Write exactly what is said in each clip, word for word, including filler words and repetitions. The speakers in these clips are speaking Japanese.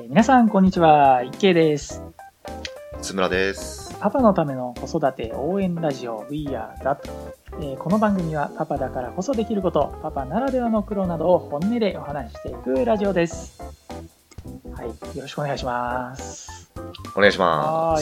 皆さんこんにちは、池です。 津村です。 パパのための子育て応援ラジオ We Are That、えー、この番組はパパだからこそできること、パパならではの苦労などを本音でお話ししていくラジオです。はい、よろしくお願いします。 お願いします。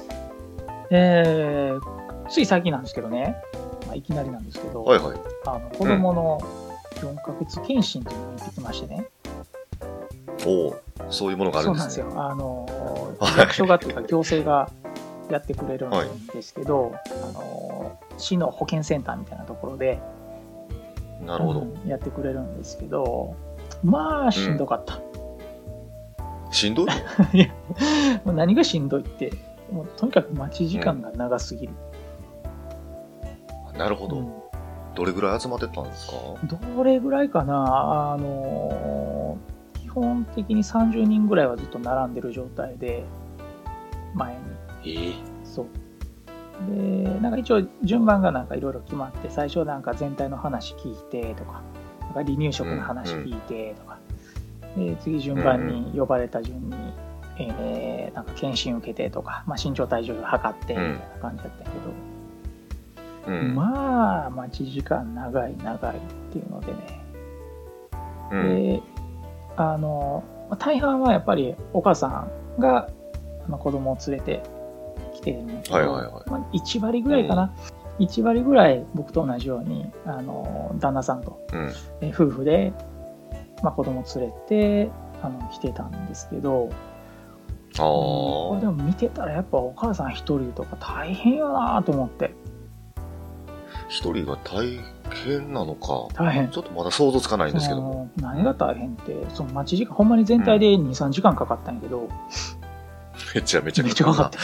えー、つい最近なんですけどね、まあ、いきなりなんですけど、 はいはい、 あの子供のよんかげつ検診というのに行ってきましてね。 うん、おお、そういうものがあるんですね。 そうなんですよ。あの、役所がというか行政がやってくれるんですけど、はい、あの市の保健センターみたいなところで、 なるほど、 うん、やってくれるんですけど、まあしんどかった。 うん、しんどい？ いや、もう何がしんどいって、もうとにかく待ち時間が長すぎる。 うん、なるほど、うん。どれぐらい集まってたんですか？ どれぐらいかな、あの基本的にさんじゅうにんぐらいはずっと並んでる状態で、前に。 えー、 そうで、なんか一応順番がなんかいろいろ決まって、最初なんか全体の話聞いてとか、なんか離乳食の話聞いてとか、うんうん、で次順番に呼ばれた順に、うんうんえー、なんか検診受けてとか、まあ、身長体重測ってみたいな感じだったけど、うん、まあ待ち時間長い長いっていうのでね、うん、であの大半はやっぱりお母さんが子供を連れて来てるんですけど、はいはいはい、まあ、いち割ぐらいかな、うん、いち割ぐらい僕と同じようにあの旦那さんと、うん、え夫婦で、まあ、子供を連れてあの来てたんですけど、あ、これでも見てたらやっぱお母さん一人とか大変やなと思って。 一人が大変なのか。 大変。 ちょっとまだ想像つかないんですけども。 何が大変って、その待ち時間、ほんまに全体でに、さんじかんかかったんやけど。 めっちゃめちゃめっちゃかかって。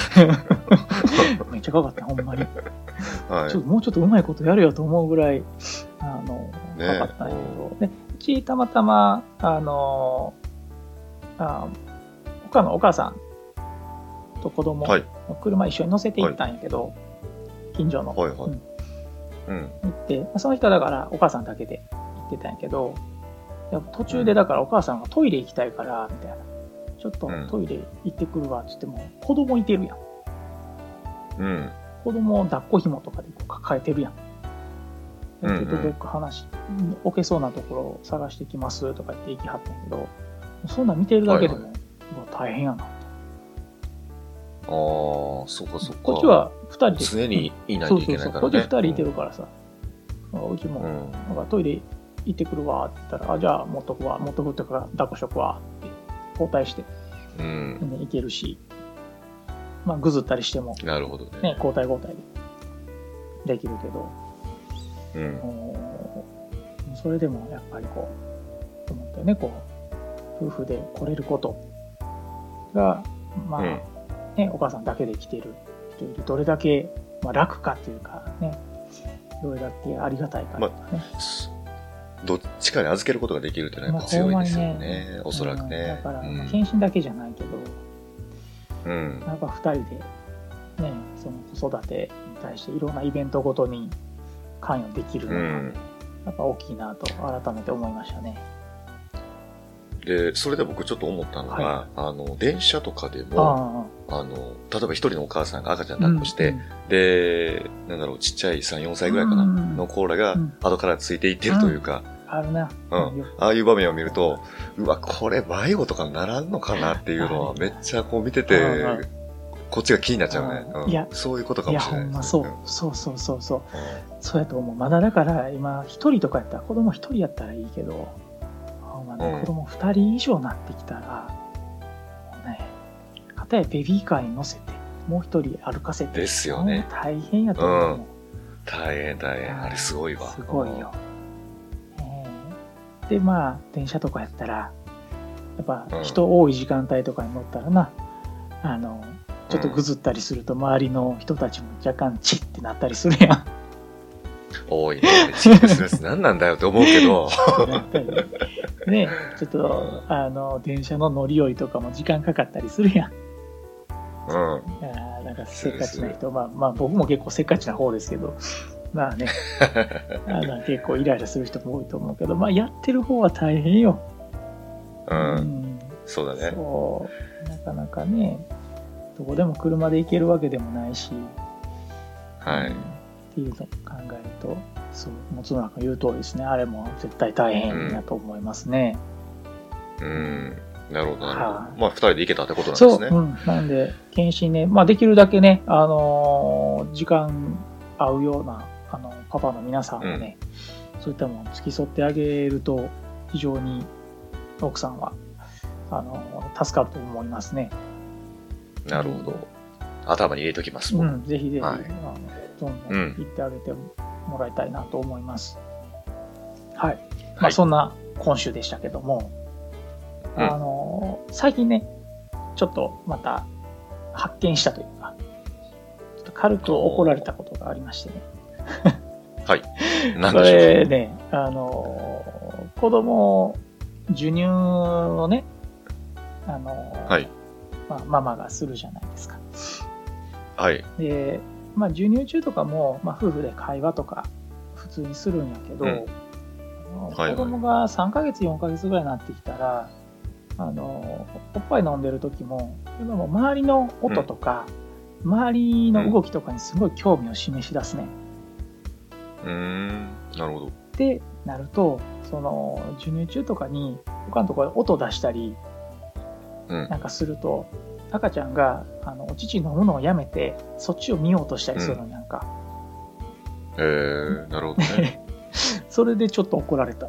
めっちゃかかって、ほんまに。はい、ちょっともうちょっとうまいことやるよと思うぐらい、あの、かかったんやけど。で、うちたまたま、あの、あ他のお母さんと子供の車一緒に乗せて行ったんやけど、はい、近所の。はいはい、うんうん、行って、その人だからお母さんだけで行ってたんやけど、やっぱ途中でだからお母さんがトイレ行きたいからみたいな、ちょっとトイレ行ってくるわって言っても、子供いてるやん、うん、子供を抱っこ紐とかでこう抱えてるやん、うんうん、ちょっと僕話置けそうなところを探してきますとか言って行きはったんやけど、そんなん見てるだけでも、はいはい、もう大変やな。 ああ、そうかそうか。 こっちはふたりで常にいないといけないからね。そうそうそう、 こっちふたりいてるからさ、うん、うちも、うん、なんかトイレ行ってくるわって言ったら、あ、じゃあ持っとくわ、持っとくってから抱っこしとくわって交代して、うん、ね、行けるし、まあぐずったりしても、 なるほどね、 ね、交代交代でできるけど、うん、それでもやっぱりこう、思ったよね、こう、夫婦で来れることが、まあ、うんね、お母さんだけで来ている人よりどれだけ、まあ、楽かというかね、どれだけありがたいかとかね、まあ、どっちかに預けることができるってのはやっぱ強いですよね、まあ、ね、おそらくね、 うん、だから、うん、検診だけじゃないけど、うん、やっぱふたりで、ね、その子育てに対していろんなイベントごとに関与できるのが、うん、やっぱ大きいなと改めて思いましたね。 で、それで僕ちょっと思ったのが、はい、あの電車とかでも、あの例えば一人のお母さんが赤ちゃん抱っこして、うんうん、で、なんだろう、ちっちゃいさん、よんさいぐらいかな、うん、のコーラが後からついていってるというか、 うん、あるな、 うん、ああいう場面を見ると、うわ、これ迷子とかならんのかなっていうのはめっちゃこう見てて、こっちが気になっちゃうね。うん、いや、そういうことかもしれないですね。いや、 ほんまそう、そうそうそうそう、うん、そうやと思う。まだだから今一人とかやったら、子供一人やったらいいけど、うん、子供ふたり以上になってきたら、もうね、かたやベビーカーに乗せてもう一人歩かせてですよね。 大変やと思う、うん、 大変大変、あれすごいわ、 すごいよ、えー、でまあ電車とかやったらやっぱ人多い時間帯とかに乗ったらな、うん、あのちょっとぐずったりすると周りの人たちも若干チッってなったりするやん。 多いね。チップするやつ何なんだよって思うけど。 ね、ちょっと、あの、電車の乗り降りとかも時間かかったりするやん。うん。あなんかせっかちな人、まあ、まあ僕も結構せっかちな方ですけど、まあね、あの結構イライラする人も多いと思うけど、まあやってる方は大変よ。 うん。うん、 そうだね。 そうなかなかね、どこでも車で行けるわけでもないし、 はい。 うん、っていうのを考えると、そう、松村君言う通りですね。あれも絶対大変だと思いますね。 うん。うんなるほど、なるほど。 はい、 まあ、二人で行けたってことなんですね。 そう、うん。なんで、検診ね、まあ、できるだけね、あのー時間合うような、あの、パパの皆さんはね、うん、そういったものを付き添ってあげると、非常に奥さんは、あのー、助かると思いますね。 なるほど。頭に入れときます。 うん、ぜひぜひ、はい、あのどんどうんん行ってあげてもらいたいなと思います。はい。まあ、はい、そんな今週でしたけども、あのー、最近ね、ちょっとまた発見したというか、ちょっと軽く怒られたことがありましてね。 はい。何でしょうか。 これね、あのー、子供、授乳をね、あのー、 はい。 まあ、ママがするじゃないですか。 はい。 で、まあ、授乳中とかも、まあ、夫婦で会話とか普通にするんやけど、うんはいはい、子供がさんかげつ、よんかげつぐらいになってきたら、あのおっぱい飲んでる時も今も周りの音とか、うん、周りの動きとかにすごい興味を示し出すね。 うーん、なるほど。 ってなると、その授乳中とかに他のところで音出したり、うん、なんかすると赤ちゃんがあのお乳飲むのをやめてそっちを見ようとしたりするのやんか。 へ、うん、えー、なるほどね。 それでちょっと怒られた。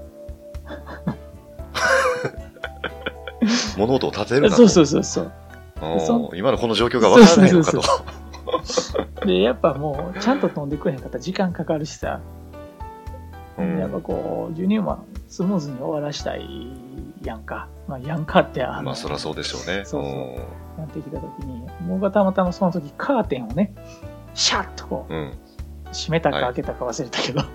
物音を立てるなと。 そうそうそうそう。 今のこの状況が分からないのかと。 そうそうそうで、やっぱもう、ちゃんと飛んでくれへんかったら時間かかるしさ、うん、やっぱこう、授乳もスムーズに終わらしたいやんか。まあ、やんかってあの、 まあ、そりゃそうでしょうね。 そうそう。なってきたときに、僕がたまたまその時カーテンをね、シャッとこう、うん、閉めたか開けたか忘れたけど、はい、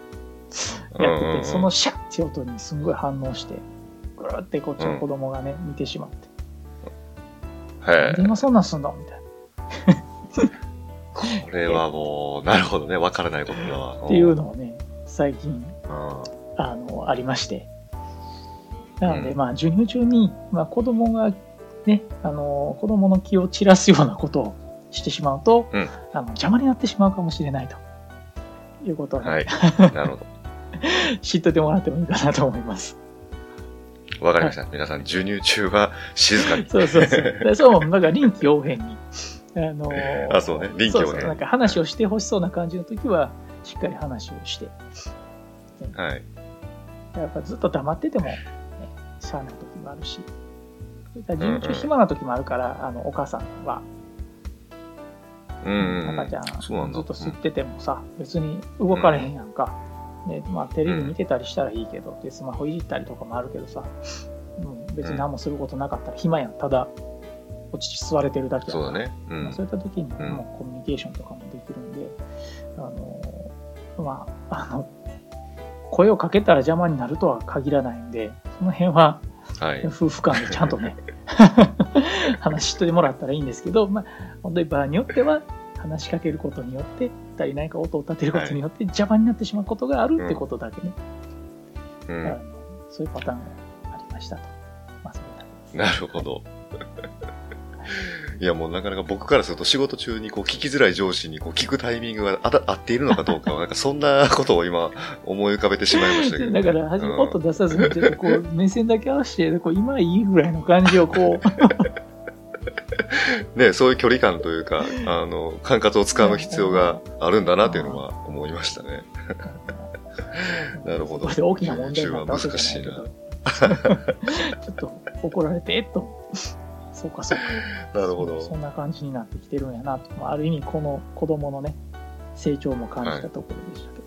やってて、そのシャッって音にすんごい反応して、ぐるってこっちの子供がね、うん、見てしまって。 へえ。 今そんなんすんのみたいな。 これはもう、なるほどね、わからないことだわ。 っていうのをね、最近、あの、ありまして。なので、うん、まあ、授乳中に、まあ、子供がね、あの、子供の気を散らすようなことをしてしまうと、うん、あの邪魔になってしまうかもしれないということを、ね、 はい。なるほど。 知っといてもらってもいいかなと思います。 わかりました。はい、皆さん、授乳中は静かに。 そうそうそう。そう、なんか臨機応変に。あのー、 あ、そうね。臨機応変。 そうそう。なんか話をしてほしそうな感じの時は、しっかり話をして。 はい。 やっぱずっと黙ってても、ね、しゃあない時もあるし。授乳中暇な時もあるから、うんうん、あの、お母さんは、 うんうん、 赤ちゃん、ずっと吸っててもさ、うん、別に動かれへんやんか。でまあ、テレビ見てたりしたらいいけど、でスマホいじったりとかもあるけどさ、うん、別に何もすることなかったら暇やん。ただお乳吸われてるだけやん。 そうだね。うんまあ、そういった時に、うん、もうコミュニケーションとかもできるんで、あのまああの声をかけたら邪魔になるとは限らないんで、その辺は、はい、夫婦間でちゃんとね話してもらったらいいんですけど、まあ本当に場合によっては話しかけることによってふたり何か音を立てることによって邪魔になってしまうことがあるってことだけね、うん、あのそういうパターンがありましたと、まあ、そういうだけです。 なるほど。いやもうなかなか僕からすると仕事中にこう聞きづらい上司にこう聞くタイミングがあた合っているのかどうかはなんかそんなことを今思い浮かべてしまいましたけど、ね、 だから初め音出さずにちょっとこう目線だけ合わせてこう今いいぐらいの感じをこうね、そういう距離感というかあの管轄をつかむ必要があるんだなというのは思いましたね。なるほど。 これで大きな問題になったわけじゃないけど難しいな。 ちょっと怒られてっと。そうかそうか。なるほど。 そんな感じになってきてるんやなと、まあ、ある意味この子供のね成長も感じたところでしたけ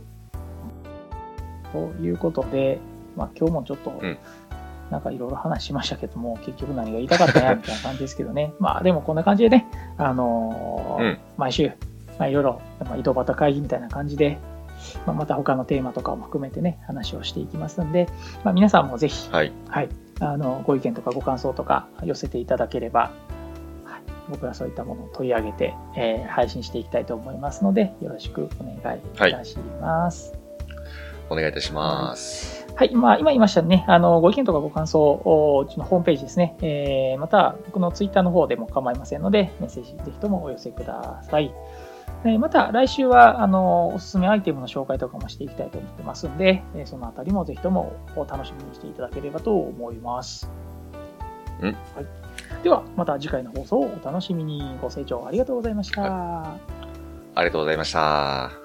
ど。はい、ということで、まあ、今日もちょっと、うんなんかいろいろ話しましたけども、結局何が言いたかったんやみたいな感じですけどね。まあでもこんな感じでね、あのーうん、毎週、まあいろいろ、井戸端会議みたいな感じで、まあ、また他のテーマとかも含めてね、話をしていきますんで、まあ皆さんもぜひ、 はい。 はい、あの、ご意見とかご感想とか寄せていただければ、はい、僕らそういったものを取り上げて、えー、配信していきたいと思いますので、よろしくお願いいたします。 はいお願いいたします。 はい、まあ、今言いましたね、あのご意見とかご感想、うちのホームページですね、えー、また僕のツイッターの方でも構いませんので、メッセージぜひともお寄せください。また来週はあのおすすめアイテムの紹介とかもしていきたいと思ってますんで、そのあたりもぜひとも楽しみにしていただければと思います。 うん、はい、 ではまた次回の放送をお楽しみに。ご清聴ありがとうございました。 はい、ありがとうございました。